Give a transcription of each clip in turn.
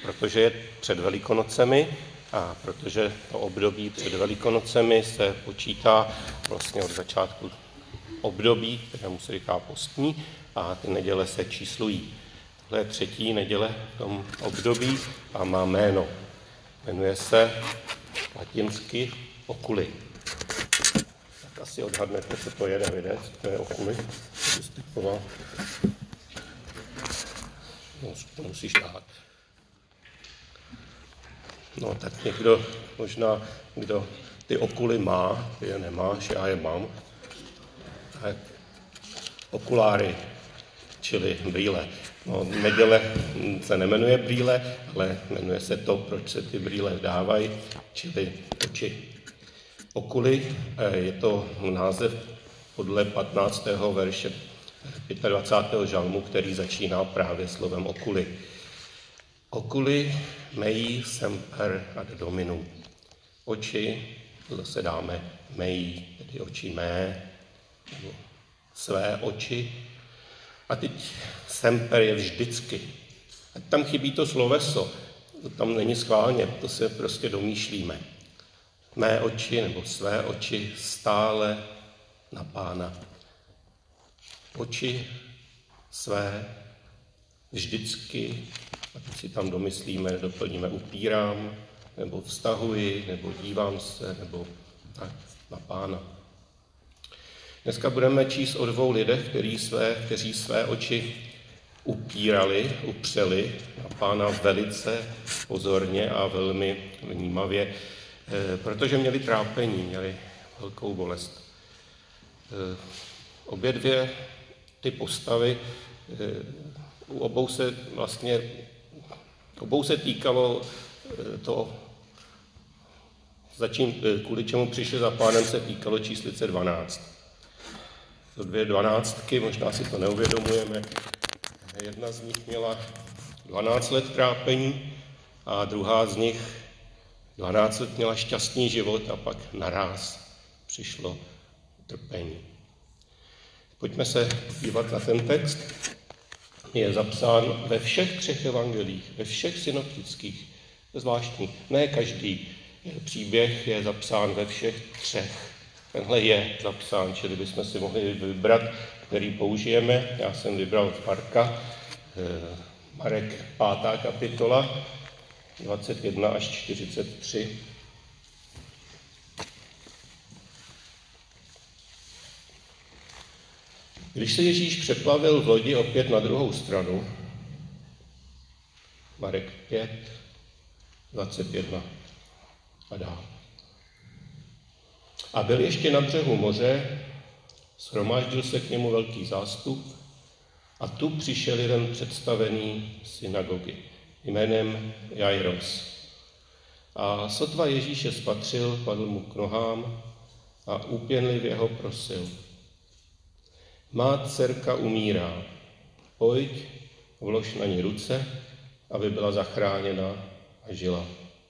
protože je před Velikonocemi a protože to období před Velikonocemi se počítá vlastně od začátku období, kterému se říká postní, a ty neděle se číslují. Tohle je 3. neděle v tom období a má jméno. Jmenuje se latinsky Oculi. Tak asi odhadnete, co to je, Davide, co to je Oculi. No, to musíš tahat. No, tak někdo, možná, kdo ty okuly má, ty je nemáš, já je mám. Tak okuláry, čili brýle. No, neděle se nemenuje brýle, ale jmenuje se to, proč se ty brýle dávají, čili oči. Okuly je to název podle 15. verše 25. žalmu, který začíná právě slovem okuly. Oculi mei semper ad dominum. Oči, to zase dáme mei, tedy oči mé, nebo své oči. A teď semper je vždycky. A tam chybí to sloveso, to tam není schválně, to se prostě domýšlíme. Mé oči nebo své oči stále na Pána. Oči své vždycky, a teď si tam domyslíme, doplníme upírám, nebo vztahuji, nebo dívám se, nebo tak na Pána. Dneska budeme číst o 2 lidech, kteří své oči upřeli na Pána velice pozorně a velmi vnímavě, protože měli trápení, měli velkou bolest. Obě 2 ty postavy, obou se týkalo to, kvůli čemu přišli za Pánem, se týkalo číslice 12. To 2 dvanáctky, možná si to neuvědomujeme. Jedna z nich měla 12 let trápení a druhá z nich 12 let měla šťastný život a pak naráz přišlo trpení. Pojďme se dívat na ten text. Je zapsán ve všech 3 evangelích, ve všech synoptických. To je zvláštní. Ne každý příběh je zapsán ve všech 3. Tenhle je zapsán, čili bychom si mohli vybrat, který použijeme. Já jsem vybral Marka, Marek 5. kapitola, 21 až 43. Když se Ježíš přeplavil v lodi opět na druhou stranu, Marek 5, 21 a dál. A byl ještě na břehu moře, shromáždil se k němu velký zástup a tu přišel jeden představený synagogy jménem Jairos. A sotva Ježíše spatřil, padl mu k nohám a úpěnlivě ho prosil. Má dcerka umírá, pojď, vlož na ní ruce, aby byla zachráněna a žila.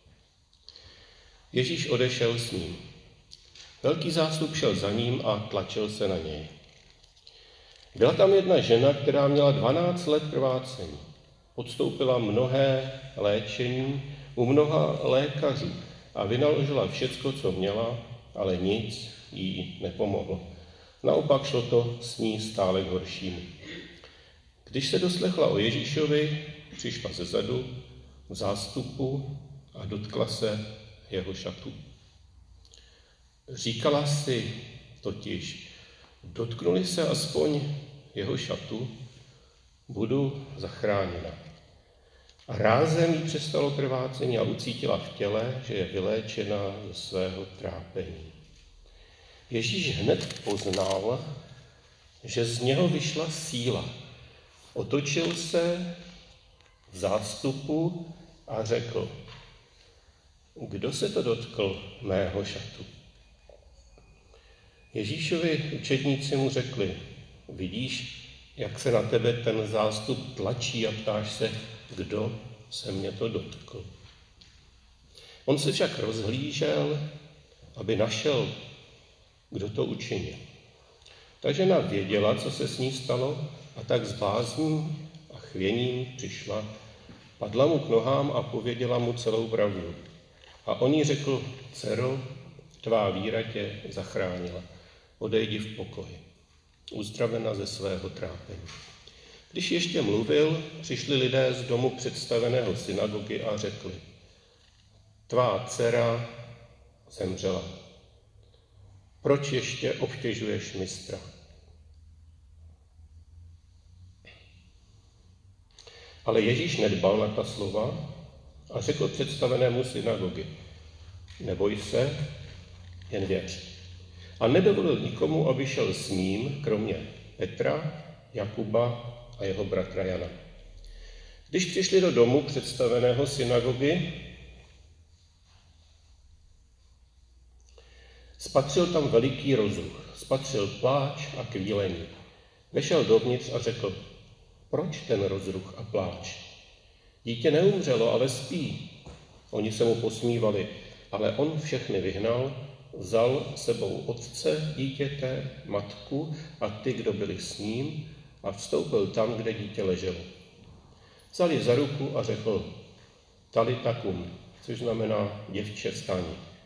Ježíš odešel s ním. Velký zástup šel za ním a tlačil se na něj. Byla tam jedna žena, která měla 12 let krvácení. Podstoupila mnohé léčení u mnoha lékařů a vynaložila všecko, co měla, ale nic jí nepomohlo. Naopak šlo to s ní stále k horšímu. Když se doslechla o Ježíšovi, přišla zezadu v zástupu a dotkla se jeho šatu. Říkala si totiž, dotknuli se aspoň jeho šatu, budu zachráněna. A rázem jí přestalo krvácení a ucítila v těle, že je vyléčena ze svého trápení. Ježíš hned poznal, že z něho vyšla síla. Otočil se v zástupu a řekl, kdo se to dotkl mého šatu? Ježíšovi učedníci mu řekli, vidíš, jak se na tebe ten zástup tlačí a ptáš se, kdo se mě to dotkl. On se však rozhlížel, aby našel, kdo to učinil. Ta žena věděla, co se s ní stalo, a tak s bázní a chvěním přišla Padla mu k nohám a pověděla mu celou pravdu. A on jí řekl: dcero, tvá víra tě zachránila. Odejdi v pokoji. Uzdravena ze svého trápení. Když ještě mluvil, přišli lidé z domu představeného synagogy a řekli: tvá dcera zemřela. Proč ještě obtěžuješ mistra? Ale Ježíš nedbal na ta slova a řekl představenému synagogy: neboj se, jen věř. A nedovolil nikomu, aby šel s ním, kromě Petra, Jakuba a jeho bratra Jana. Když přišli do domu představeného synagogy, spatřil tam veliký rozruch, spatřil pláč a kvílení. Vešel dovnitř a řekl: proč ten rozruch a pláč? Dítě neumřelo, ale spí. Oni se mu posmívali, ale on všechny vyhnal, vzal sebou otce dítěte, matku a ty, kdo byli s ním, a vstoupil tam, kde dítě leželo. Vzal ji za ruku a řekl: talita kum, což znamená děvče, vstaň.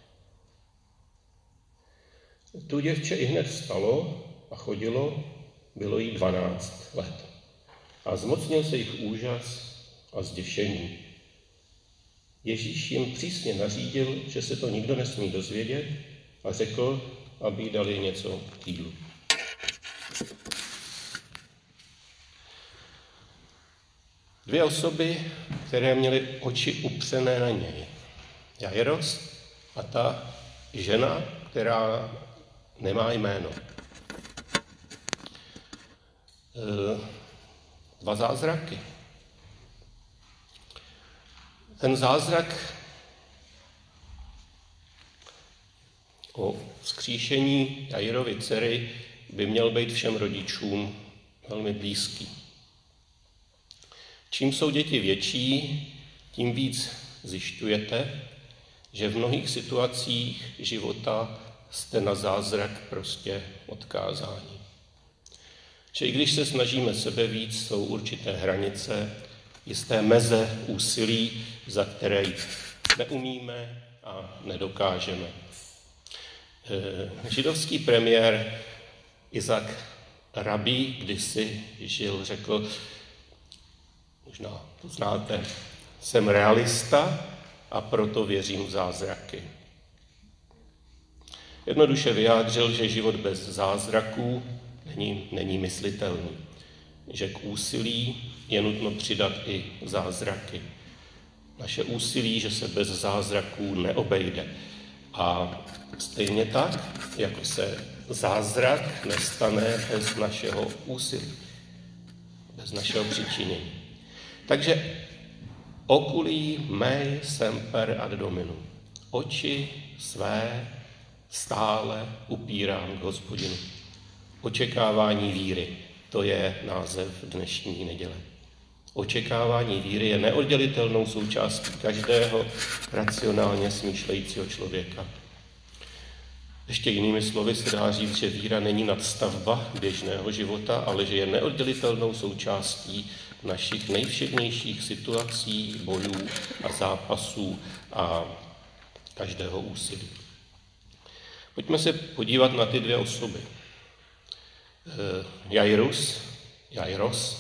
Tu děvče ihned vstalo a chodilo, bylo jí 12 let. A zmocnil se jich úžas a zděšení. Ježíš jim přísně nařídil, že se to nikdo nesmí dozvědět, a řekl, aby jí dali něco k jídlu. Dvě osoby, které měly oči upřené na něj. Jairos a ta žena, která nemá jméno. Dva zázraky. Ten zázrak o vzkříšení Jairovy dcery by měl být všem rodičům velmi blízký. Čím jsou děti větší, tím víc zjišťujete, že v mnohých situacích života jste na zázrak prostě odkázáni. Že i když se snažíme sebe víc, jsou určité hranice, jisté meze úsilí, za které neumíme a nedokážeme. Židovský premiér Isaac Rabí kdysi žil, řekl, možná to znáte, jsem realista a proto věřím v zázraky. Jednoduše vyjádřil, že život bez zázraků není myslitelný, že k úsilí je nutno přidat i zázraky. Naše úsilí, že se bez zázraků neobejde. A stejně tak, jako se zázrak nestane bez našeho úsilí, bez našeho přičinění. Takže oculi mei semper ad Dominum. Oči své stále upírám k Hospodinu. Očekávání víry, to je název dnešní neděle. Očekávání víry je neoddělitelnou součástí každého racionálně smýšlejícího člověka. Ještě jinými slovy se dá říct, že víra není nadstavba běžného života, ale že je neoddělitelnou součástí našich nejvšednějších situací, bojů a zápasů a každého úsilí. Pojďme se podívat na ty dvě osoby. Jairos.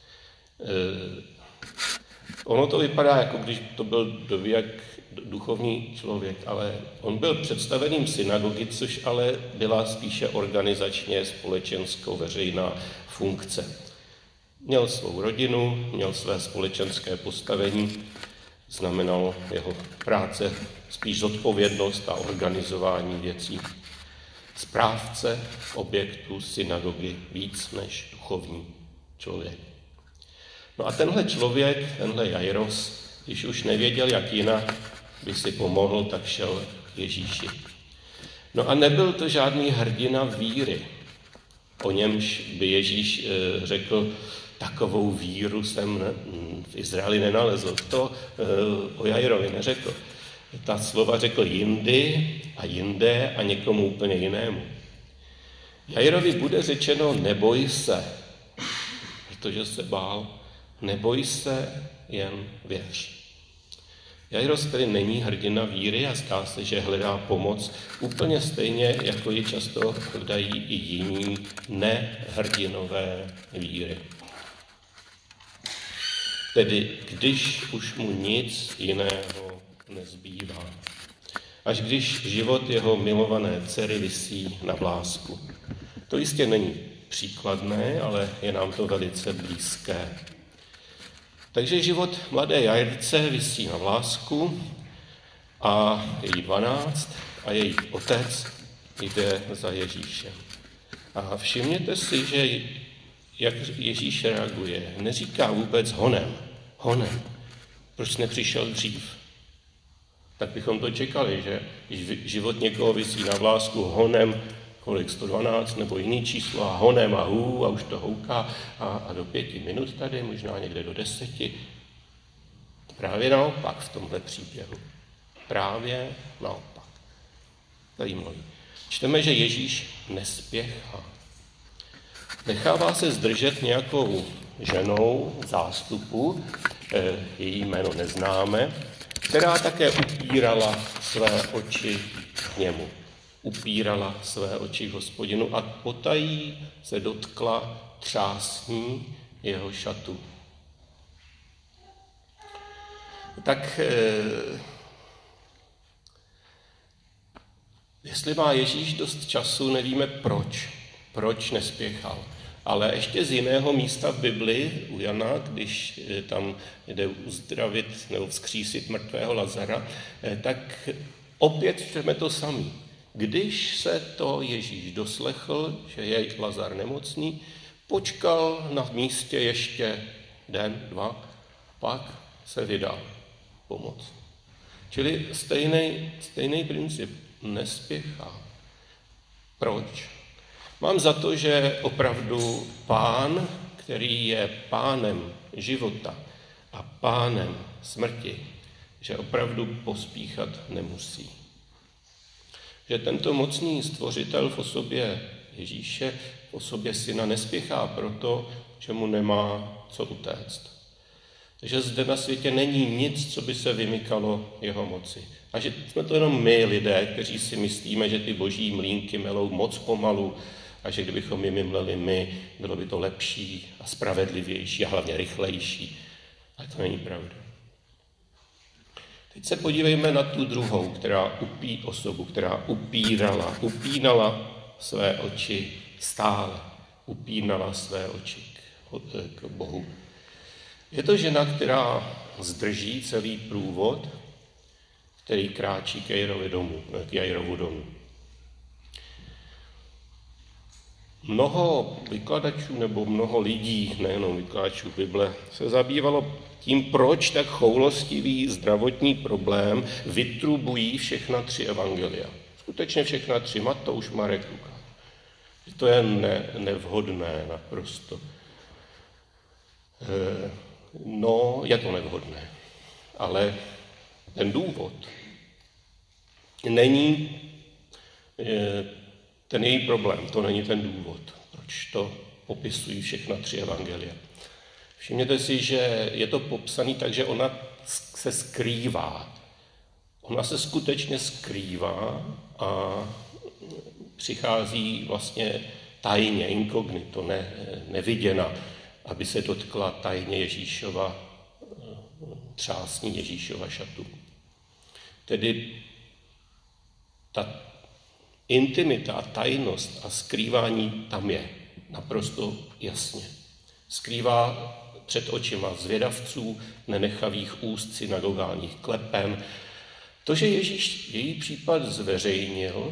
Ono to vypadá, jako když to byl dověk duchovní člověk, ale on byl představeným synagogy, což ale byla spíše organizačně společensko-veřejná funkce. Měl svou rodinu, měl své společenské postavení, znamenalo jeho práce spíš zodpovědnost a organizování věcí. Správce objektu synagogy víc než duchovní člověk. No a tenhle člověk, tenhle Jairos, když už nevěděl, jak jinak by si pomohl, tak šel k Ježíši. No a nebyl to žádný hrdina víry, o němž by Ježíš řekl, takovou víru jsem v Izraeli nenalezl. To o Jairovi neřekl. Ta slova řekl jindy a jinde a někomu úplně jinému. Jairovi bude řečeno neboj se, protože se bál. neboj se, jen věř. Jairus tedy není hrdina víry a zdá se, že hledá pomoc úplně stejně, jako ji často hledají i jiní nehrdinové víry. Tedy když už mu nic jiného nezbývá. Až když život jeho milované dcery visí na vlásku. To jistě není příkladné, ale je nám to velice blízké. Takže život mladé Jairce visí na vlásku a je jí 12 a její otec jde za Ježíšem. A všimněte si, že jak Ježíš reaguje. Neříká vůbec honem. Proč nepřišel dřív? Tak bychom to čekali, že když život někoho visí na vlásku honem, kolik 112 nebo jiný číslo a honem a už to houká a do 5 minut tady, možná někde do 10. Právě naopak v tomhle příběhu. Právě naopak. Zajímavý. Čteme, že Ježíš nespěchá. Nechává se zdržet nějakou ženou zástupu, její jméno neznáme, která také upírala své oči k němu. Upírala své oči k Hospodinu a potají se dotkla třásní jeho šatu. Tak jestli má Ježíš dost času, nevíme proč nespěchal. Ale ještě z jiného místa v Bibli u Jana, když tam jde uzdravit nebo vzkřísit mrtvého Lazara, tak opět čteme to samý. Když se to Ježíš doslechl, že je Lazar nemocný, počkal na místě ještě den, 2, pak se vydal pomoct. Čili stejný princip, nespěchá. Proč? Mám za to, že opravdu Pán, který je pánem života a pánem smrti, že opravdu pospíchat nemusí. Že tento mocný stvořitel v osobě Ježíše, v osobě syna nespěchá proto, že mu nemá co utéct. Že zde na světě není nic, co by se vymykalo jeho moci. A že jsme to jenom my, lidé, kteří si myslíme, že ty boží mlýnky melou moc pomalu a že kdybychom jim mleli my, bylo by to lepší a spravedlivější a hlavně rychlejší. Ale to není pravda. Teď se podívejme na tu druhou, která upínala své oči stále. Upínala své oči k Bohu. Je to žena, která zdrží celý průvod, který kráčí k Jairovu domu. Mnoho vykladačů nebo mnoho lidí, nejenom vykladačů Bible, se zabývalo tím, proč tak choulostivý zdravotní problém vytrubují všechna 3 evangelia. Skutečně všechna 3, Matouš, Marek, Lukáš. To je nevhodné naprosto. No, je to nevhodné, ale ten důvod není ten její problém, to není ten důvod, proč to popisují všechna 3 evangelia. Všimněte si, že je to popsané tak, že ona se skrývá. Ona se skutečně skrývá a přichází vlastně tajně, inkognito, neviděna, aby se dotkla tajně Ježíšova třásní Ježíšova šatu. Tedy ta intimita a tajnost a skrývání tam je naprosto jasně. Skrývá před očima zvědavců, nenechavých úst synagogálních klepen. To, že Ježíš její případ zveřejnil,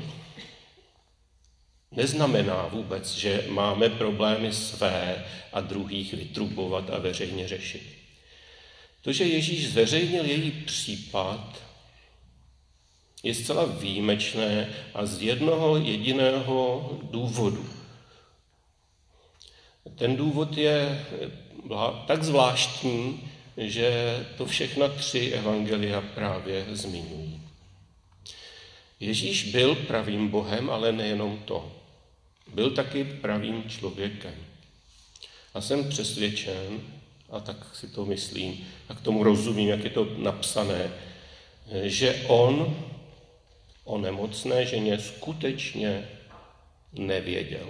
neznamená vůbec, že máme problémy své a druhých vytrubovat a veřejně řešit. To, že Ježíš zveřejnil její případ, je zcela výjimečné a z jednoho jediného důvodu. Ten důvod je tak zvláštní, že to všechna 3 evangelia právě zmiňují. Ježíš byl pravým Bohem, ale nejenom to. Byl taky pravým člověkem. A jsem přesvědčen, a tak si to myslím, tak tomu rozumím, jak je to napsané, že on o nemocné ženě skutečně nevěděl.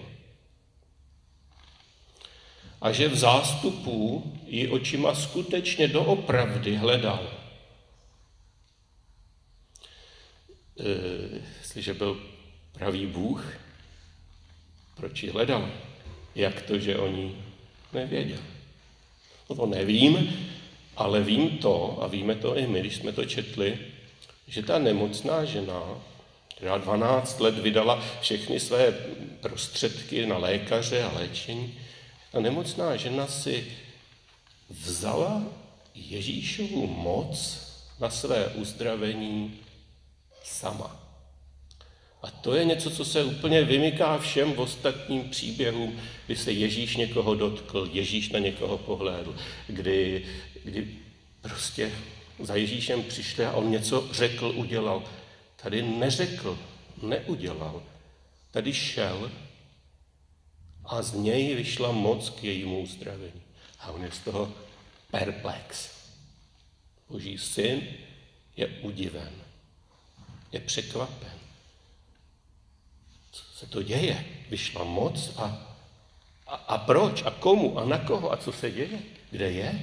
A že v zástupu ji očima skutečně doopravdy hledal. Jestliže byl pravý Bůh, proč ji hledal? Jak to, že o ní nevěděl? No to nevím, ale vím to, a víme to i my, když jsme to četli, že ta nemocná žena, která 12 let vydala všechny své prostředky na lékaře a léčení, ta nemocná žena si vzala Ježíšovu moc na své uzdravení sama. A to je něco, co se úplně vymyká všem ostatním příběhům, kdy se Ježíš někoho dotkl, Ježíš na někoho pohlédl, kdy prostě za Ježíšem přišli a on něco řekl, udělal. Tady neřekl, neudělal. Tady šel a z něj vyšla moc k jejímu uzdravení. A on je z toho perplex. Boží syn je udiven, je překvapen. Co se to děje? Vyšla moc a proč? A komu? A na koho? A co se děje? Kde je?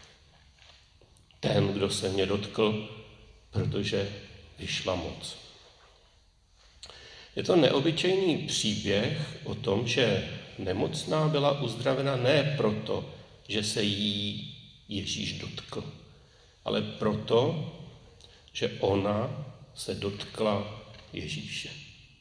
Ten, kdo se mě dotkl, protože vyšla moc. Je to neobyčejný příběh o tom, že nemocná byla uzdravena ne proto, že se jí Ježíš dotkl, ale proto, že ona se dotkla Ježíše.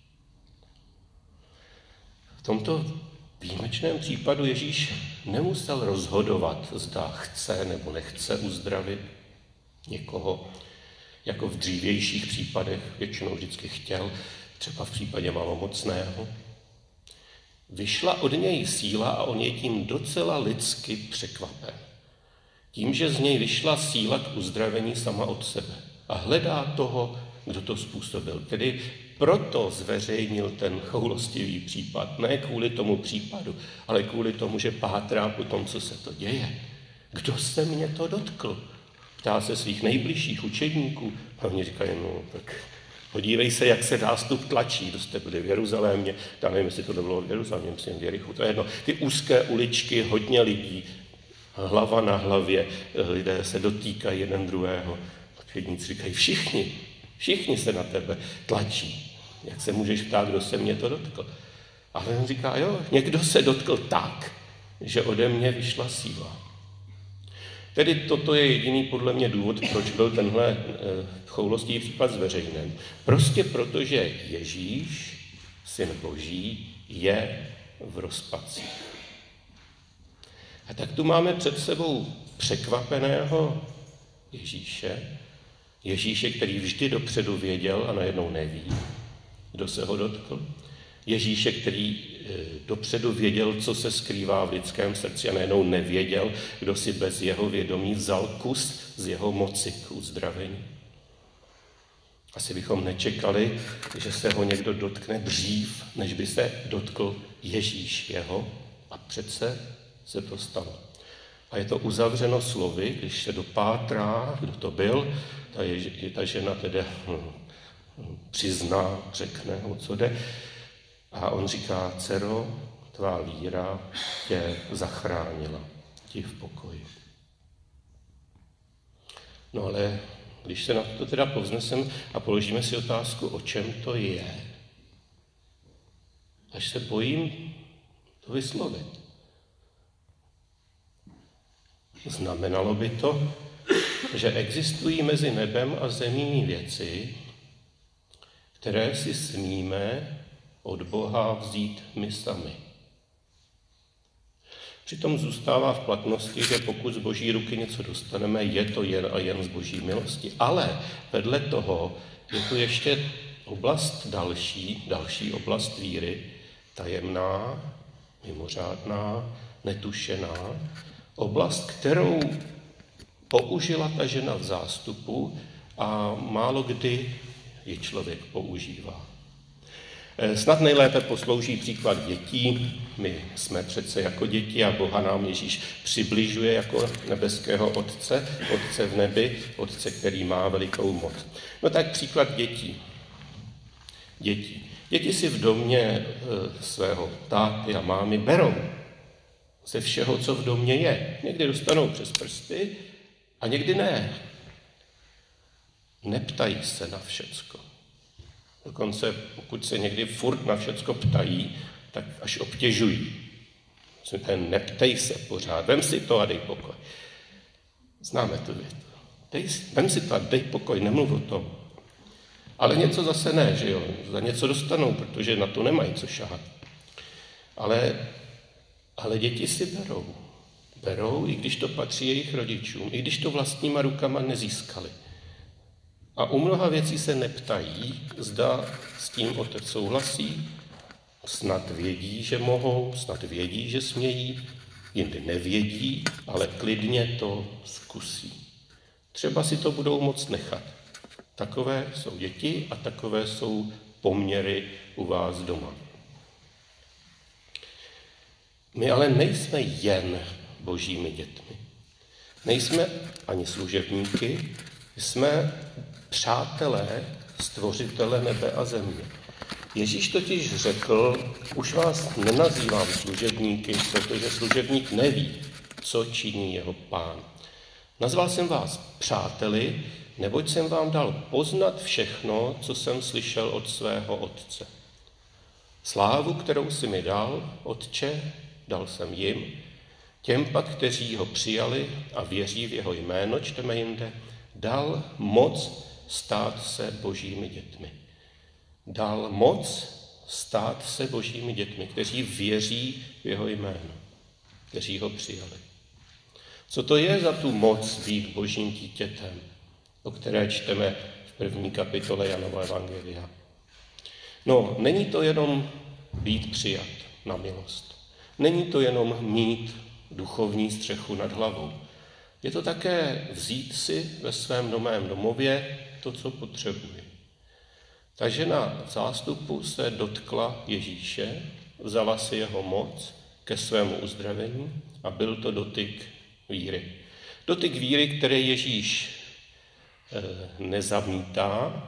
V tomto výjimečném případu Ježíš nemusel rozhodovat, zda chce nebo nechce uzdravit někoho, jako v dřívějších případech většinou vždycky chtěl, třeba v případě malomocného. Vyšla od něj síla a on je tím docela lidsky překvapen. Tím, že z něj vyšla síla k uzdravení sama od sebe. A hledá toho, kdo to způsobil. Tedy proto zveřejnil ten choulostivý případ. Ne kvůli tomu případu, ale kvůli tomu, že pátrá po tom, co se to děje. Kdo se mě to dotkl? Ptá se svých nejbližších učedníků. A oni říkají, no tak podívej se, jak se zástup tlačí. Kdo jste byli v Jeruzalémě, já nevím, jestli to bylo v Jeruzalémě, myslím v Jerichu, to je jedno. Ty úzké uličky, hodně lidí, hlava na hlavě, lidé se dotýkají jeden druhého. Učedníci říkají, všichni se na tebe tlačí. Jak se můžeš ptát, kdo se mě to dotkl? Ale on říká, jo, někdo se dotkl tak, že ode mě vyšla síla. Tedy toto je jediný podle mě důvod, proč byl tenhle choulostivý případ zveřejněn. Prostě protože Ježíš, syn Boží, je v rozpacích. A tak tu máme před sebou překvapeného Ježíše, který vždy dopředu věděl a najednou neví, kdo se ho dotkl. Ježíše, který dopředu věděl, co se skrývá v lidském srdci a najednou nevěděl, kdo si bez jeho vědomí vzal kus z jeho moci k uzdravení. Asi bychom nečekali, že se ho někdo dotkne dřív, než by se dotkl Ježíš jeho, a přece se to stalo. A je to uzavřeno slovy, když se dopátrá, kdo to byl, ta žena tedy přizná, řekne, o co jde. A on říká, dcero, tvá víra tě zachránila, ti v pokoji. No ale když se na to teda povznesem a položíme si otázku, o čem to je, až se bojím to vyslovit. Znamenalo by to, že existují mezi nebem a zemí věci, které si smíme od Boha vzít my sami. Přitom zůstává v platnosti, že pokud z Boží ruky něco dostaneme, je to jen a jen z Boží milosti. Ale vedle toho je tu ještě oblast další oblast víry, tajemná, mimořádná, netušená, oblast, kterou použila ta žena v zástupu a málo kdy ji člověk používá. Snad nejlépe poslouží příklad dětí. My jsme přece jako děti a Boha nám Ježíš přibližuje jako nebeského Otce, Otce v nebi, Otce, který má velikou moc. No tak příklad dětí. Děti si v domě svého táty a mámy berou ze všeho, co v domě je. Někdy dostanou přes prsty a někdy ne. Neptají se na všecko. Dokonce, pokud se někdy furt na všecko ptají, tak až obtěžují. Neptej se pořád, vem si to a dej pokoj. Známe tu větu. Vem si to a dej pokoj, nemluv o tom. Ale něco zase ne, že jo? Za něco dostanou, protože na to nemají co šahat. Ale děti si berou. Berou, i když to patří jejich rodičům, i když to vlastníma rukama nezískali. A u mnoha věcí se neptají, zda s tím otec souhlasí, snad vědí, že mohou, snad vědí, že smějí, jindy nevědí, ale klidně to zkusí. Třeba si to budou moct nechat. Takové jsou děti a takové jsou poměry u vás doma. My ale nejsme jen božími dětmi. Nejsme ani služebníky, jsme přátelé stvořitele nebe a země. Ježíš totiž řekl, už vás nenazývám služebníky, protože služebník neví, co činí jeho pán. Nazval jsem vás přáteli, neboť jsem vám dal poznat všechno, co jsem slyšel od svého Otce. Slávu, kterou jsi mi dal, Otče, dal jsem jim, těm pak, kteří ho přijali a věří v jeho jméno, čteme jinde, dal moc stát se božími dětmi. Dal moc stát se božími dětmi, kteří věří v jeho jméno, kteří ho přijali. Co to je za tu moc být božím dítětem, o které čteme v 1. kapitole Janova evangelia? No, není to jenom být přijat na milost. Není to jenom mít duchovní střechu nad hlavou. Je to také vzít si ve svém novém domově to, co potřebuje. Ta žena v zástupu se dotkla Ježíše, vzala si jeho moc ke svému uzdravení a byl to dotyk víry. Dotyk víry, který Ježíš nezamítá,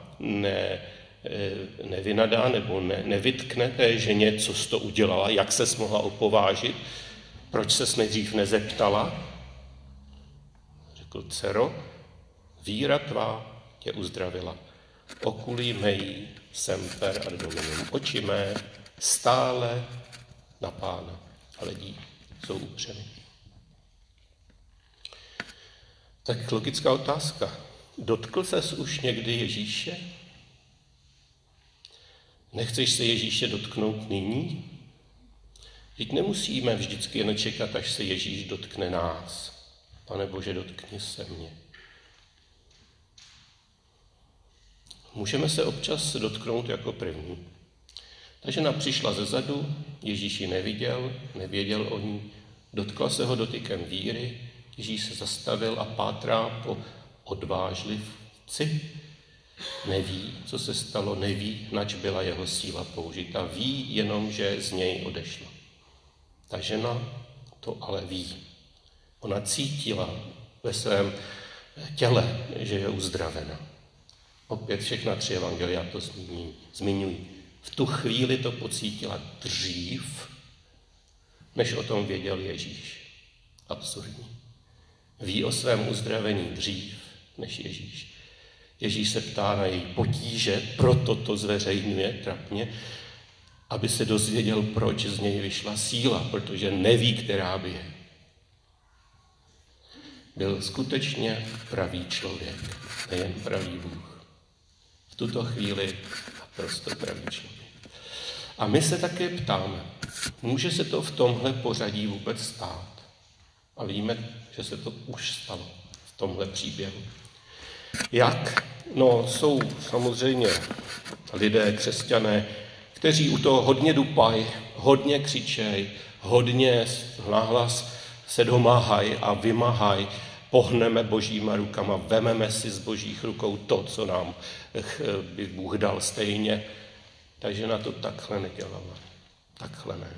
nevynadá nebo nevytkne té ženě, co jsi to udělala, jak ses mohla opovážit, proč ses nejdřív nezeptala. Řekl, dcero, víra tvá tě uzdravila. Oculi mei semper ad dominum. Oči mé stále na Pána. A lidi jsou upřeny. Tak logická otázka. Dotkl ses už někdy Ježíše? Nechceš se Ježíše dotknout nyní? Vždyť nemusíme vždycky jen čekat, až se Ježíš dotkne nás. Pane Bože, dotkni se mě. Můžeme se občas dotknout jako první. Ta žena přišla zezadu, Ježíš ji neviděl, nevěděl o ní, dotkla se ho dotykem víry, Ježíš se zastavil a pátrá po odvážlivci. Neví, co se stalo, neví, nač byla jeho síla použita. Ví jenom, že z něj odešla. Ta žena to ale ví. Ona cítila ve svém těle, že je uzdravena. Opět všechna 3 evangelia to zmiňují. V tu chvíli to pocítila dřív, než o tom věděl Ježíš. Absurdní. Ví o svém uzdravení dřív, než Ježíš. Ježíš se ptá na její potíže, proto to zveřejňuje trapně, aby se dozvěděl, proč z něj vyšla síla, protože neví, která by je. Byl skutečně pravý člověk, nejen pravý Bůh. V tuto chvíli naprosto pravý člověk. A my se také ptáme, může se to v tomhle pořadí vůbec stát? A víme, že se to už stalo v tomhle příběhu. Jak? No, jsou samozřejmě lidé, křesťané, kteří u toho hodně dupají, hodně křičejí, hodně nahlas se domáhají a vymáhají. Pohneme božíma rukama, vememe si z božích rukou to, co nám by Bůh dal stejně. Ta žena to takhle nedělala. Takhle ne.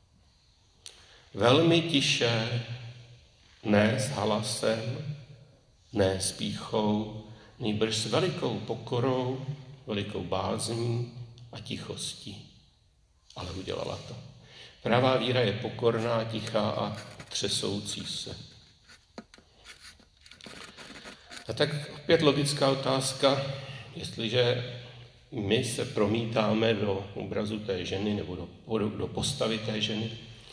Velmi tiše, ne s halasem, ne s pýchou, nýbrž s velikou pokorou, velikou bázní a tichostí. Ale udělala to. Pravá víra je pokorná, tichá a třesoucí se. A tak opět logická otázka, jestliže my se promítáme do obrazu té ženy nebo do postavy té ženy,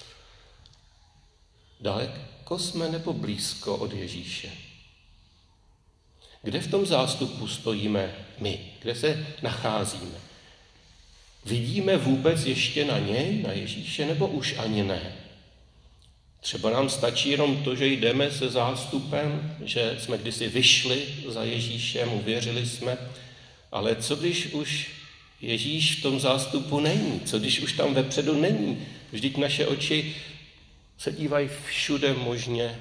daleko jsme nebo blízko od Ježíše. Kde v tom zástupu stojíme my? Kde se nacházíme? Vidíme vůbec ještě na něj, na Ježíše, nebo už ani ne? Třeba nám stačí jenom to, že jdeme se zástupem, že jsme kdysi vyšli za Ježíšem, uvěřili jsme, ale co když už Ježíš v tom zástupu není? Co když už tam vepředu není? Vždyť naše oči se dívají všude možně.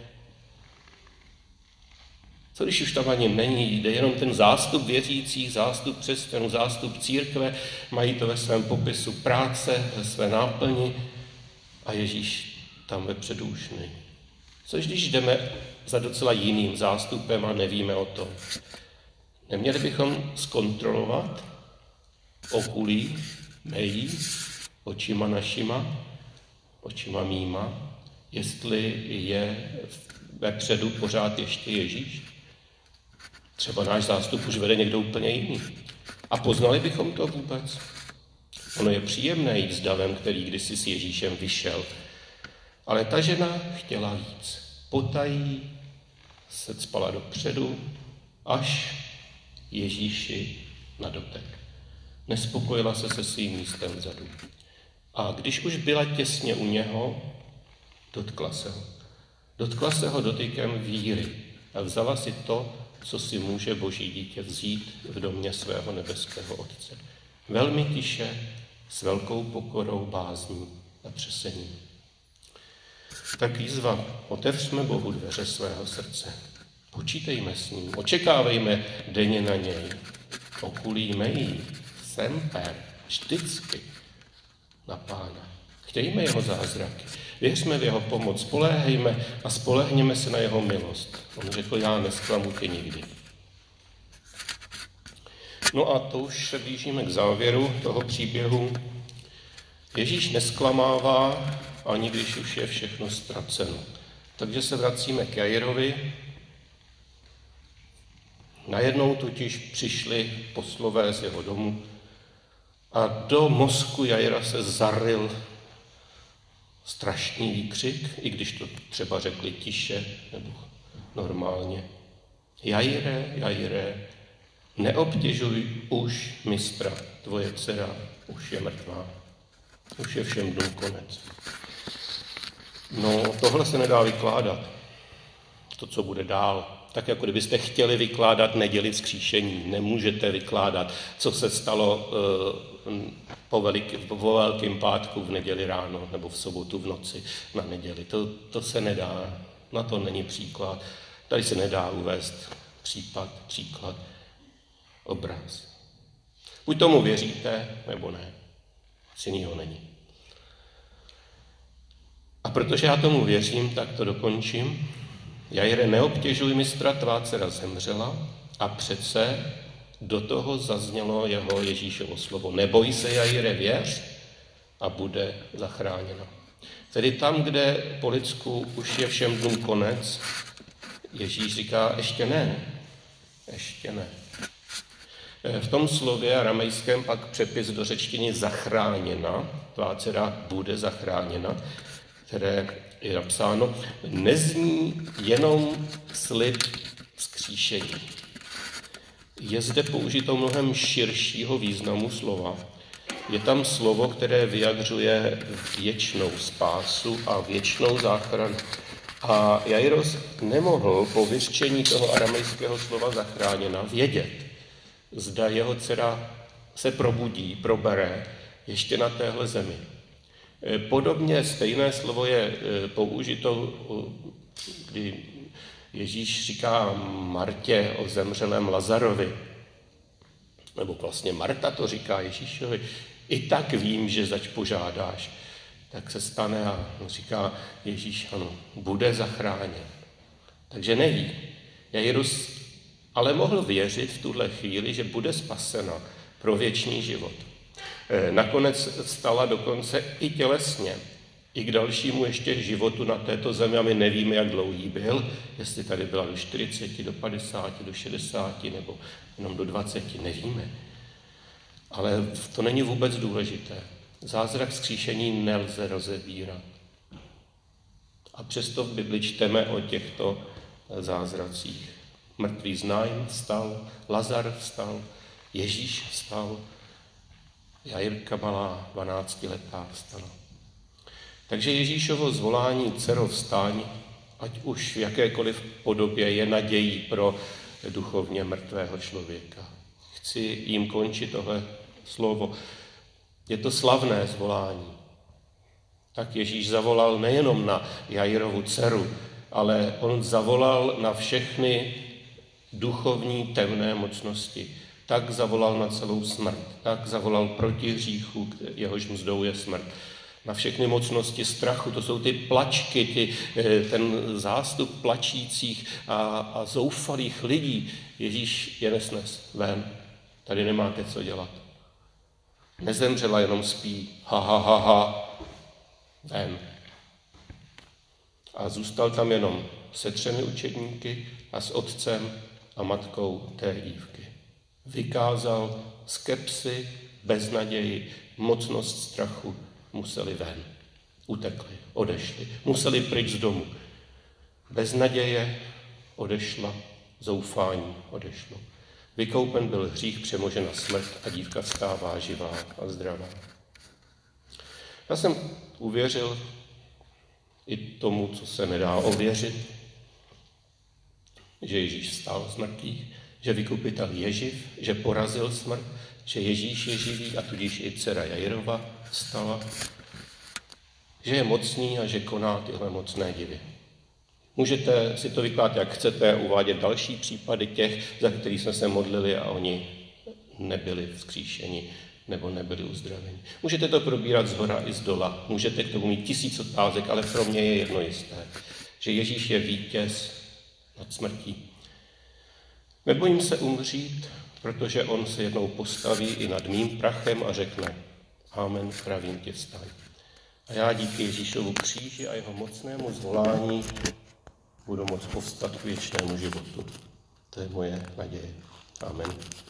Co když už tam ani není? Jde jenom ten zástup věřících, zástup křesťanů, zástup církve, mají to ve svém popisu práce, ve své náplni a Ježíš tam vepředu už není. Což když jdeme za docela jiným zástupem a nevíme o tom. Neměli bychom zkontrolovat okulí, mejí, očima našima, očima mýma, jestli je vepředu pořád ještě Ježíš. Třeba náš zástup už vede někdo úplně jiný. A poznali bychom to vůbec? Ono je příjemné jít s davem, který kdysi s Ježíšem vyšel. Ale ta žena chtěla víc. Potají se cpala dopředu, až Ježíši na dotek. Nespokojila se svým místem vzadu. A když už byla těsně u něho, dotkla se ho. Dotkla se ho dotykem víry a vzala si to, co si může Boží dítě vzít v domě svého nebeského Otce. Velmi tiše, s velkou pokorou, bázní a třesením. Tak výzva, otevřme Bohu dveře svého srdce. Počítejme s ním, očekávejme denně na něj. Okulíme jí, semper, vždycky na Pána. Chtějme jeho zázraky, věřme v jeho pomoc, spoléhejme a spolehněme se na jeho milost. On řekl, já nesklamu tě nikdy. No a to už se blížíme k závěru toho příběhu. Ježíš nesklamává, ani když už je všechno ztraceno. Takže se vracíme k Jairovi. Najednou totiž přišli poslové z jeho domu a do mozku Jaira se zaryl strašný výkřik, i když to třeba řekli tiše nebo normálně. Jaire, Jaire, neobtěžuj už mistra, tvoje dcera už je mrtvá. Už je všem dnům konec. No, tohle se nedá vykládat. To, co bude dál. Tak jako kdybyste chtěli vykládat neděli vzkříšení, nemůžete vykládat, co se stalo po Velkém pátku v neděli ráno nebo v sobotu v noci na neděli. To se nedá, na to není příklad. Tady se nedá uvést příklad, obraz. Buď tomu věříte, nebo ne. Nic jinýho není. A protože já tomu věřím, tak to dokončím. Jaire, neobtěžuj mistra, tvá dcera zemřela a přece do toho zaznělo jeho Ježíšovo slovo. Neboj se, Jaire, věř a bude zachráněna. Tedy tam, kde po lidsku už je všem dnům konec, Ježíš říká, ještě ne. V tom slově aramejském pak přepis do řečtiny zachráněna, tvá dcera bude zachráněna, které je napsáno, nezní jenom slib vzkříšení. Je zde použito mnohem širšího významu slova. Je tam slovo, které vyjadřuje věčnou spásu a věčnou záchranu. A Jairos nemohl po vyřčení toho aramejského slova zachráněna vědět, zda jeho dcera se probudí, probere ještě na téhle zemi. Podobně stejné slovo je použito, kdy Ježíš říká Martě o zemřelém Lazarovi. Nebo vlastně Marta to říká Ježíšovi. I tak vím, že zač požádáš, tak se stane a on říká, Ježíš, ano, bude zachráněn. Takže neví. Jairus ale mohl věřit v tuhle chvíli, že bude spasena pro věčný život. Nakonec stala dokonce i tělesně, i k dalšímu ještě životu na této zemi, a my nevíme, jak dlouhý byl, jestli tady byla do 40, do 50, do 60, nebo jenom do 20, nevíme. Ale to není vůbec důležité. Zázrak vzkříšení nelze rozebírat. A přesto v Bibli čteme o těchto zázracích. Mrtvý z Nain vstal, Lazar vstal, Ježíš vstal, Jairka malá, 12letá vstala. Takže Ježíšovo zvolání dcero vstaň, ať už v jakékoliv podobě, je nadějí pro duchovně mrtvého člověka. Chci jim končit tohle slovo. Je to slavné zvolání. Tak Ježíš zavolal nejenom na Jairovu dceru, ale on zavolal na všechny duchovní temné mocnosti. Tak zavolal na celou smrt. Tak zavolal proti hříchu, jehož mzdou je smrt. Na všechny mocnosti strachu, to jsou ty plačky, ten zástup plačících a zoufalých lidí. Ježíš je nesnes ven. Tady nemáte co dělat. Nezemřela, jenom spí. Ha. Ven. A zůstal tam jenom se 3 učedníky a s otcem a matkou té dívky. Vykázal skepsi, beznaději, mocnost strachu, museli ven. Utekli, odešli, museli pryč z domu. Beznaděje odešla, zoufání odešlo. Vykoupen byl hřích, přemožena smrt a dívka vstává živá a zdravá. Já jsem uvěřil i tomu, co se nedá ověřit, že Ježíš vstal z mrtvých, že vykupitel je živ, že porazil smrt, že Ježíš je živý a tudíž i dcera Jairova vstala, že je mocný a že koná tyhle mocné divy. Můžete si to vykládat, jak chcete, uvádět další případy těch, za který jsme se modlili a oni nebyli vzkříšeni nebo nebyli uzdraveni. Můžete to probírat zhora i zdola, můžete k tomu mít 1000 otázek, ale pro mě je jedno jisté, že Ježíš je vítěz nad smrtí. Nebojím se umřít, protože on se jednou postaví i nad mým prachem a řekne: Amen, pravím tě, vstaň. A já díky Ježíšovu kříži a jeho mocnému zvolání budu moct povstat k věčnému životu. To je moje naděje. Amen.